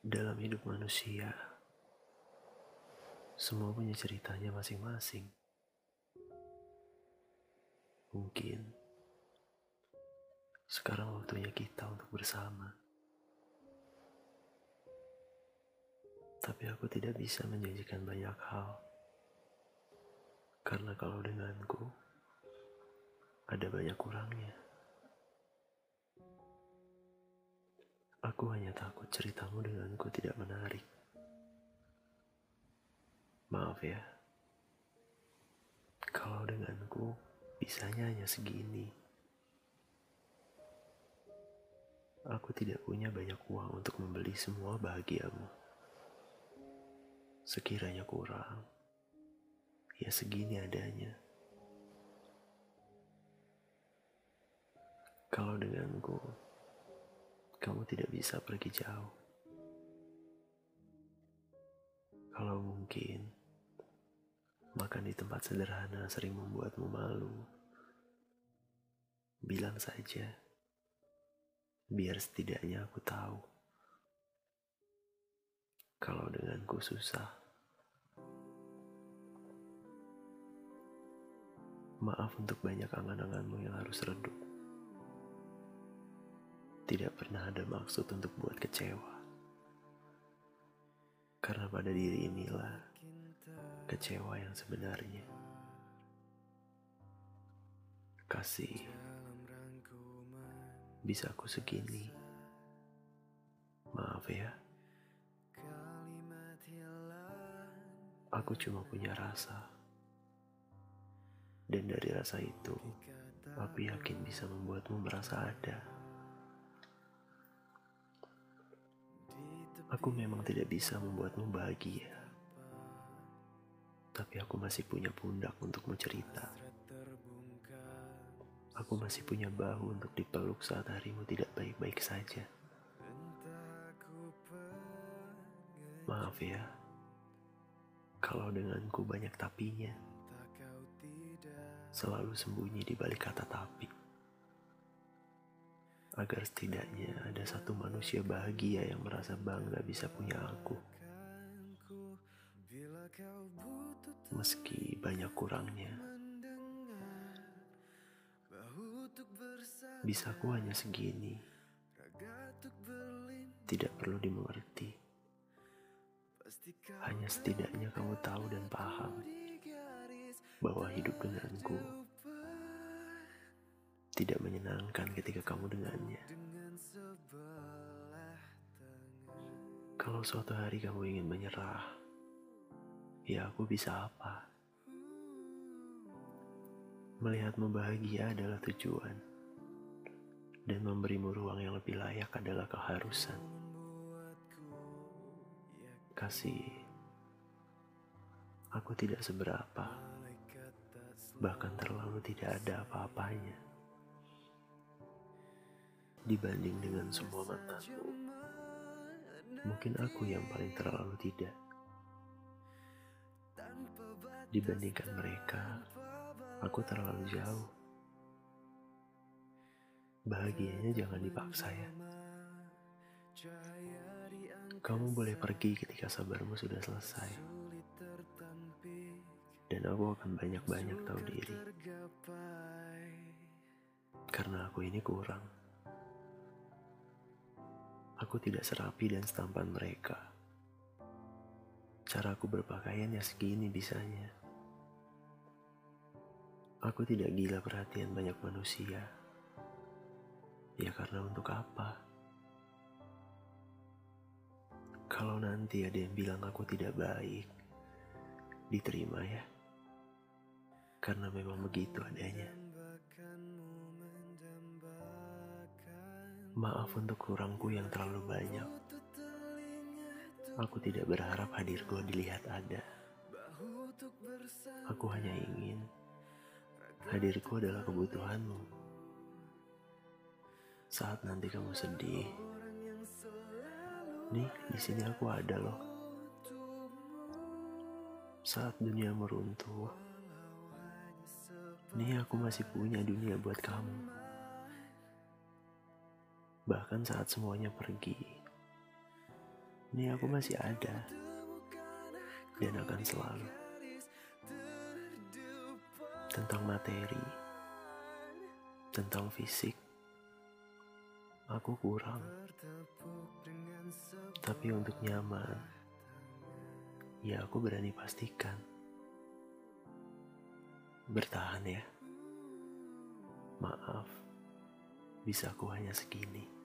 Dalam hidup manusia, semua punya ceritanya masing-masing. Mungkin sekarang waktunya kita untuk bersama. Tapi aku tidak bisa menjanjikan banyak hal. Karena kalau denganku, ada banyak kurangnya. Aku hanya takut ceritamu denganku tidak menarik. Maaf ya, kalau denganku bisanya hanya segini. Aku tidak punya banyak uang untuk membeli semua bahagiamu. Sekiranya kurang, ya segini adanya. Kalau denganku, kamu tidak bisa pergi jauh. Kalau mungkin, makan di tempat sederhana sering membuatmu malu. Bilang saja, biar setidaknya aku tahu. Kalau denganku susah. Maaf untuk banyak angan-anganmu yang harus redup. Tidak pernah ada maksud untuk buat kecewa. Karena pada diri inilah kecewa yang sebenarnya. Kasih, bisa aku segini. Maaf ya. Aku cuma punya rasa. Dan dari rasa itu, aku yakin bisa membuatmu merasa ada. Aku memang tidak bisa membuatmu bahagia. Tapi aku masih punya pundak untukmu cerita. Aku masih punya bahu untuk dipeluk saat harimu tidak baik-baik saja. Maaf ya, kalau denganku banyak tapinya. Selalu sembunyi di balik kata tapi. Agar setidaknya ada satu manusia bahagia yang merasa bangga bisa punya aku. Meski banyak kurangnya. Bisaku hanya segini. Tidak perlu dimengerti. Hanya setidaknya kamu tahu dan paham bahwa hidup denganku tidak menyenangkan ketika kamu dengannya. Kalau suatu hari kamu ingin menyerah, ya aku bisa apa? Melihatmu bahagia adalah tujuan, dan memberimu ruang yang lebih layak adalah keharusan. Kasih, aku tidak seberapa, bahkan terlalu tidak ada apa-apanya. Dibanding dengan semua mantanmu, mungkin aku yang paling terlalu tidak. Dibandingkan mereka, aku terlalu jauh. Bahagianya jangan dipaksa ya. Kamu boleh pergi ketika sabarmu sudah selesai. Dan aku akan banyak-banyak tahu diri. Karena aku ini kurang. Aku tidak serapi dan setampan mereka. Caraku berpakaian ya segini bisanya. Aku tidak gila perhatian banyak manusia. Ya karena untuk apa? Kalau nanti ada yang bilang aku tidak baik, diterima ya. Karena memang begitu adanya. Maaf untuk kurangku yang terlalu banyak. Aku tidak berharap hadirku dilihat ada. Aku hanya ingin hadirku adalah kebutuhanmu. Saat nanti kamu sedih, nih di sini aku ada loh. Saat dunia meruntuh, nih aku masih punya dunia buat kamu. Bahkan saat semuanya pergi, Ini aku masih ada dan akan selalu. Tentang materi, tentang fisik, aku kurang. Tapi untuk nyaman, ya aku berani pastikan. Bertahan ya. Maaf, bisa aku hanya segini.